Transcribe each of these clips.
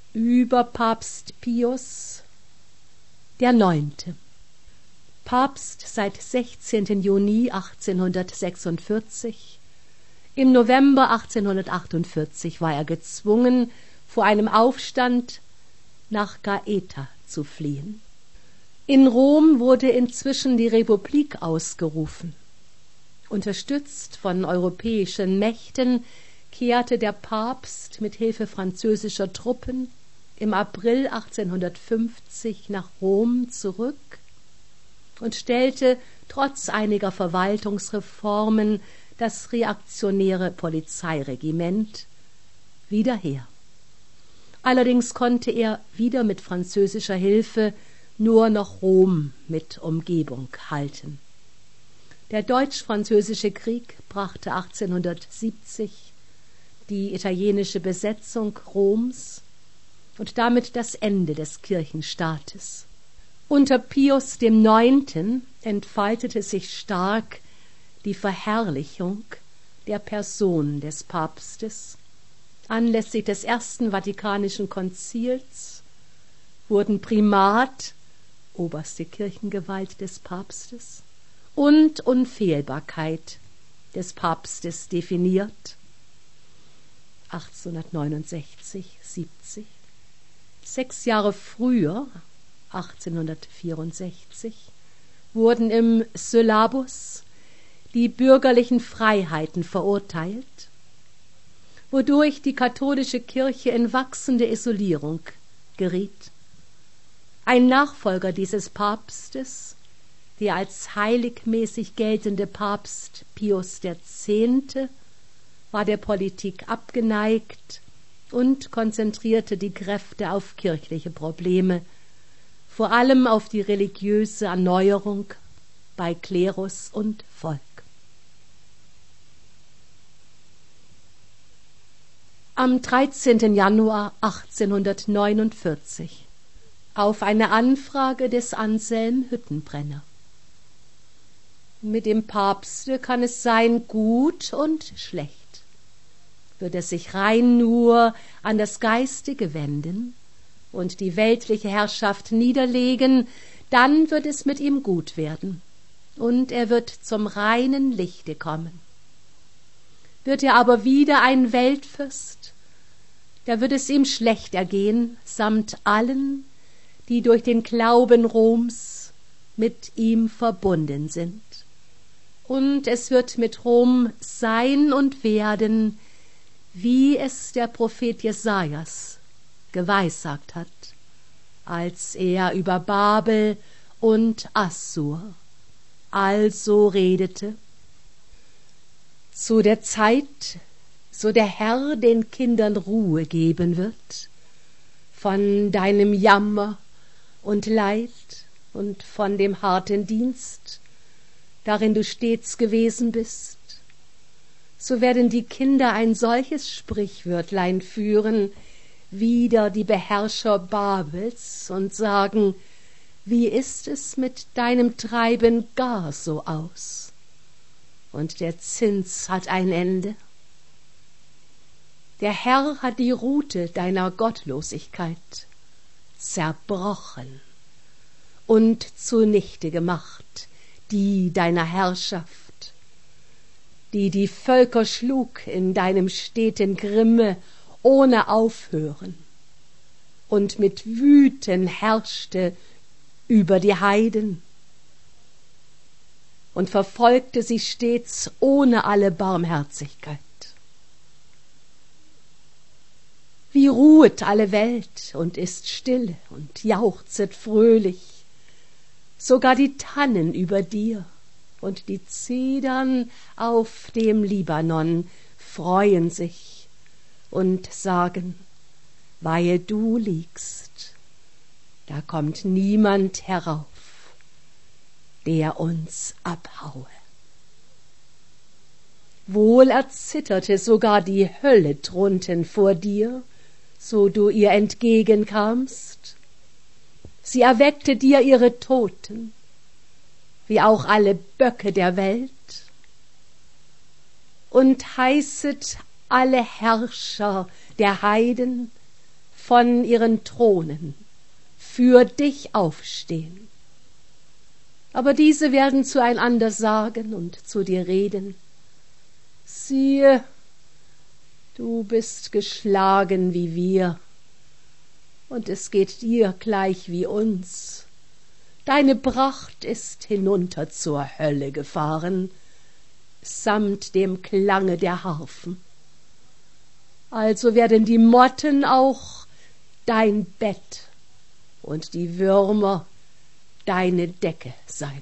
über Papst Pius IX. Papst seit 16. Juni 1846. Im November 1848 war er gezwungen, vor einem Aufstand nach Gaeta zu fliehen. In Rom wurde inzwischen die Republik ausgerufen. Unterstützt von europäischen Mächten kehrte der Papst mit Hilfe französischer Truppen im April 1850 nach Rom zurück und stellte trotz einiger Verwaltungsreformen das reaktionäre Polizeiregiment wieder her. Allerdings konnte er wieder mit französischer Hilfe nur noch Rom mit Umgebung halten. Der Deutsch-Französische Krieg brachte 1870 die italienische Besetzung Roms und damit das Ende des Kirchenstaates. Unter Pius IX. Entfaltete sich stark die Verherrlichung der Person des Papstes. Anlässlich des Ersten Vatikanischen Konzils wurden Primat, oberste Kirchengewalt des Papstes, und Unfehlbarkeit des Papstes definiert. 1869, 70. 6 Jahre früher, 1864, wurden im Syllabus die bürgerlichen Freiheiten verurteilt, wodurch die katholische Kirche in wachsende Isolierung geriet. Ein Nachfolger dieses Papstes, der als heiligmäßig geltende Papst Pius X., war der Politik abgeneigt und konzentrierte die Kräfte auf kirchliche Probleme, vor allem auf die religiöse Erneuerung bei Klerus und Volk. Am 13. Januar 1849 auf eine Anfrage des Anselm Hüttenbrenner. Mit dem Papste kann es sein gut und schlecht. Wird er sich rein nur an das Geistige wenden und die weltliche Herrschaft niederlegen, dann wird es mit ihm gut werden, und er wird zum reinen Lichte kommen. Wird er aber wieder ein Weltfürst, da wird es ihm schlecht ergehen, samt allen, die durch den Glauben Roms mit ihm verbunden sind. Und es wird mit Rom sein und werden, wie es der Prophet Jesajas geweissagt hat, als er über Babel und Assur also redete: Zu der Zeit, so der Herr den Kindern Ruhe geben wird, von deinem Jammer und Leid und von dem harten Dienst, darin du stets gewesen bist, so werden die Kinder ein solches Sprichwörtlein führen, wider die Beherrscher Babels, und sagen: Wie ist es mit deinem Treiben gar so aus? Und der Zins hat ein Ende. Der Herr hat die Rute deiner Gottlosigkeit zerbrochen und zunichte gemacht, die deiner Herrschaft, die die Völker schlug in deinem steten Grimme ohne Aufhören und mit Wüten herrschte über die Heiden und verfolgte sie stets ohne alle Barmherzigkeit. Wie ruhet alle Welt und ist still und jauchzet fröhlich, sogar die Tannen über dir und die Zedern auf dem Libanon freuen sich und sagen: Weil du liegst, da kommt niemand herauf, der uns abhaue. Wohl erzitterte sogar die Hölle drunten vor dir, so du ihr entgegenkamst. Sie erweckte dir ihre Toten, wie auch alle Böcke der Welt, und heißet alle Herrscher der Heiden von ihren Thronen für dich aufstehen. Aber diese werden zueinander sagen und zu dir reden: Siehe, du bist geschlagen wie wir, und es geht dir gleich wie uns. Deine Pracht ist hinunter zur Hölle gefahren, samt dem Klange der Harfen. Also werden die Motten auch dein Bett und die Würmer deine Decke sein.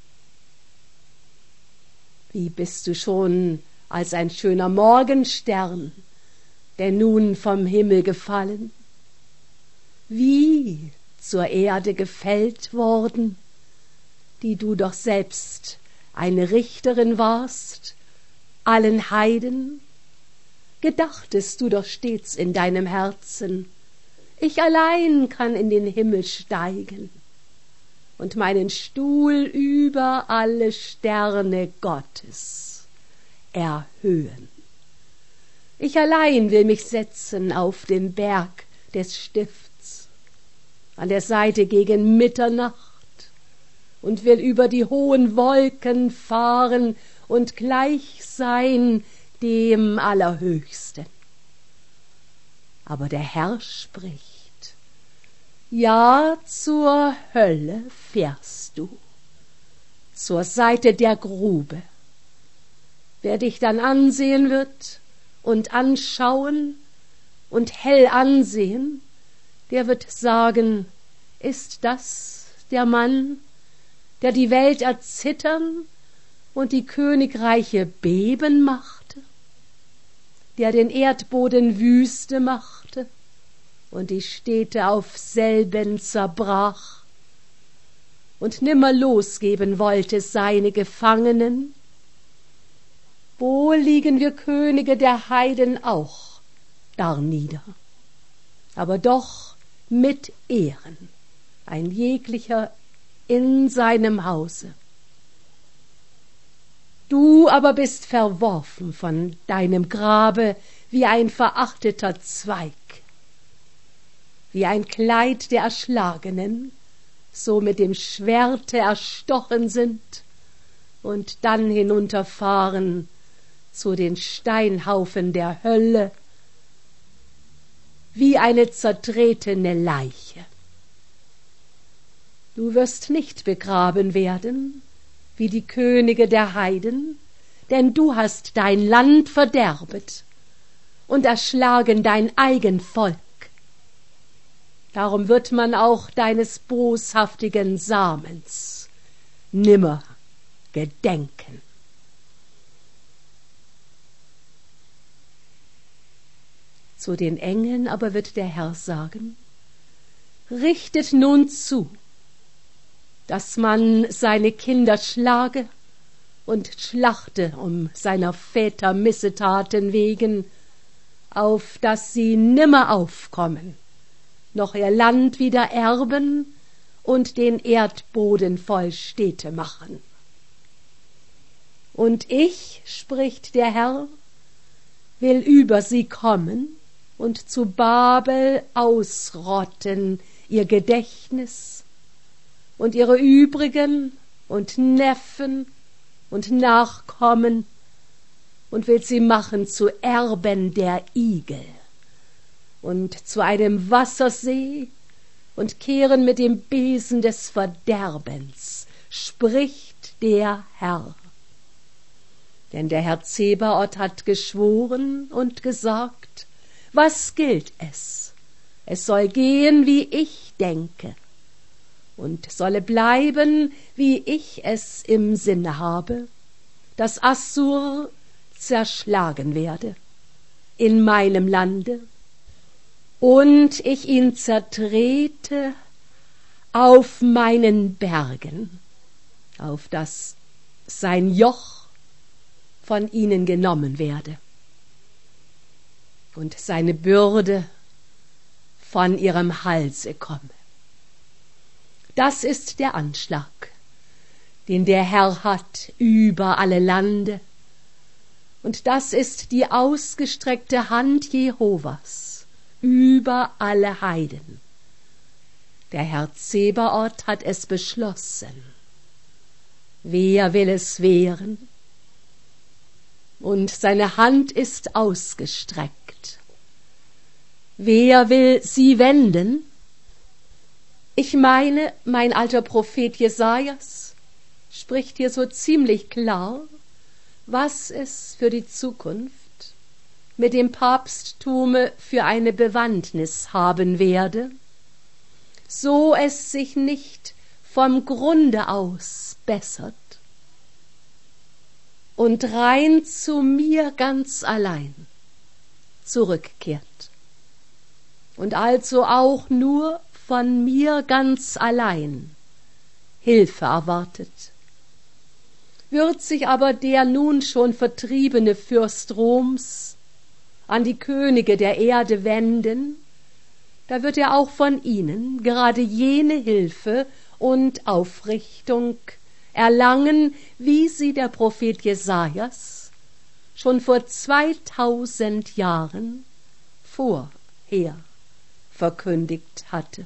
Wie bist du schon als ein schöner Morgenstern, der nun vom Himmel gefallen, wie zur Erde gefällt worden, die du doch selbst eine Richterin warst, allen Heiden, gedachtest du doch stets in deinem Herzen: Ich allein kann in den Himmel steigen und meinen Stuhl über alle Sterne Gottes erhöhen. Ich allein will mich setzen auf den Berg des Stifts, an der Seite gegen Mitternacht, und will über die hohen Wolken fahren und gleich sein dem Allerhöchsten. Aber der Herr spricht: Ja, zur Hölle fährst du, zur Seite der Grube. Wer dich dann ansehen wird und anschauen und hell ansehen, der wird sagen: Ist das der Mann, der die Welt erzittern und die Königreiche beben machte, der den Erdboden Wüste machte und die Städte auf selben zerbrach und nimmer losgeben wollte seine Gefangenen? Wohl liegen wir Könige der Heiden auch darnieder, aber doch mit Ehren, ein jeglicher in seinem Hause. Du aber bist verworfen von deinem Grabe wie ein verachteter Zweig, wie ein Kleid der Erschlagenen, so mit dem Schwerte erstochen sind und dann hinunterfahren zu den Steinhaufen der Hölle, wie eine zertretene Leiche. Du wirst nicht begraben werden, wie die Könige der Heiden, denn du hast dein Land verderbet und erschlagen dein eigen Volk. Darum wird man auch deines boshaftigen Samens nimmer gedenken. Zu den Engeln aber wird der Herr sagen: Richtet nun zu, dass man seine Kinder schlage und schlachte um seiner Väter Missetaten wegen, auf dass sie nimmer aufkommen, noch ihr Land wieder erben und den Erdboden voll Städte machen. Und ich, spricht der Herr, will über sie kommen und zu Babel ausrotten ihr Gedächtnis und ihre übrigen und Neffen und Nachkommen, und will sie machen zu Erben der Igel und zu einem Wassersee und kehren mit dem Besen des Verderbens, spricht der Herr. Denn der Herr Zebaoth hat geschworen und gesagt: Was gilt es? Es soll gehen, wie ich denke, und solle bleiben, wie ich es im Sinne habe, dass Assur zerschlagen werde in meinem Lande, und ich ihn zertrete auf meinen Bergen, auf dass sein Joch von ihnen genommen werde und seine Bürde von ihrem Halse komme. Das ist der Anschlag, den der Herr hat über alle Lande, und das ist die ausgestreckte Hand Jehovas über alle Heiden. Der Herr Zebaoth hat es beschlossen. Wer will es wehren? Und seine Hand ist ausgestreckt. Wer will sie wenden? Ich meine, mein alter Prophet Jesajas spricht hier so ziemlich klar, was es für die Zukunft mit dem Papsttume für eine Bewandtnis haben werde, so es sich nicht vom Grunde aus bessert und rein zu mir ganz allein zurückkehrt und also auch nur von mir ganz allein Hilfe erwartet. Wird sich aber der nun schon vertriebene Fürst Roms an die Könige der Erde wenden, da wird er auch von ihnen gerade jene Hilfe und Aufrichtung erlangen, wie sie der Prophet Jesajas schon vor 2000 Jahren vorher verkündigt hatte.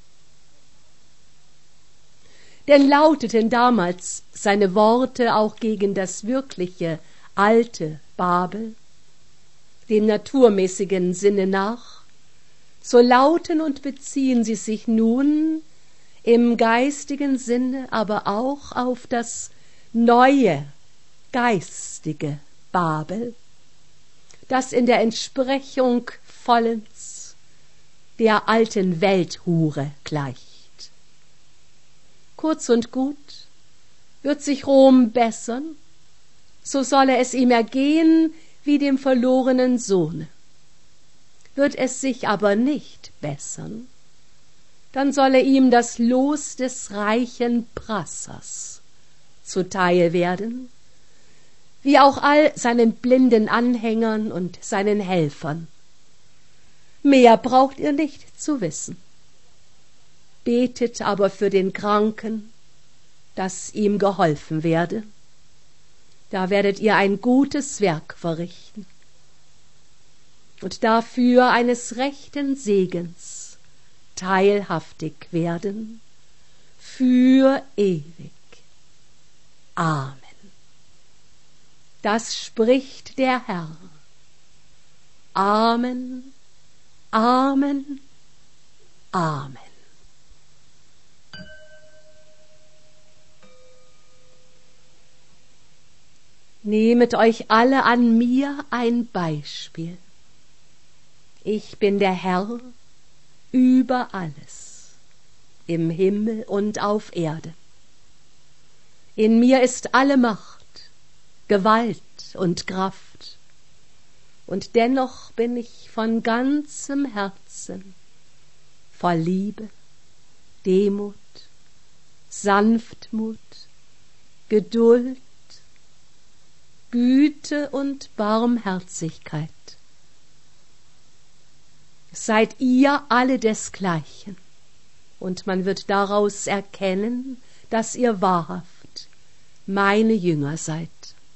Denn lauteten damals seine Worte auch gegen das wirkliche alte Babel, dem naturmäßigen Sinne nach, so lauten und beziehen sie sich nun im geistigen Sinne aber auch auf das neue geistige Babel, das in der Entsprechung vollends der alten Welthure gleicht. Kurz und gut, wird sich Rom bessern, so solle es ihm ergehen wie dem verlorenen Sohne. Wird es sich aber nicht bessern, dann solle ihm das Los des reichen Brassers zuteil werden, wie auch all seinen blinden Anhängern und seinen Helfern. Mehr braucht ihr nicht zu wissen. Betet aber für den Kranken, dass ihm geholfen werde. Da werdet ihr ein gutes Werk verrichten und dafür eines rechten Segens teilhaftig werden für ewig. Amen. Das spricht der Herr. Amen, Amen, Amen. Nehmet euch alle an mir ein Beispiel. Ich bin der Herr über alles, im Himmel und auf Erde. In mir ist alle Macht, Gewalt und Kraft, und dennoch bin ich von ganzem Herzen voll Liebe, Demut, Sanftmut, Geduld, Güte und Barmherzigkeit. Seid ihr alle desgleichen, und man wird daraus erkennen, dass ihr wahrhaft meine Jünger seid.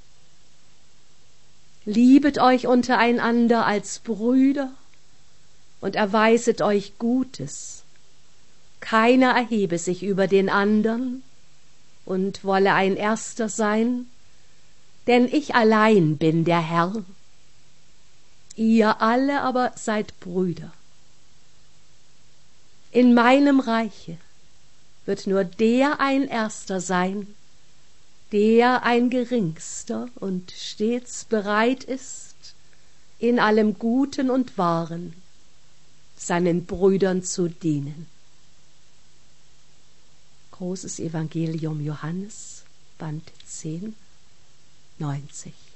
Liebet euch untereinander als Brüder und erweiset euch Gutes. Keiner erhebe sich über den andern und wolle ein Erster sein, denn ich allein bin der Herr. Ihr alle aber seid Brüder. In meinem Reiche wird nur der ein Erster sein, der ein Geringster und stets bereit ist, in allem Guten und Wahren seinen Brüdern zu dienen. Großes Evangelium Johannes, Band 10, 90.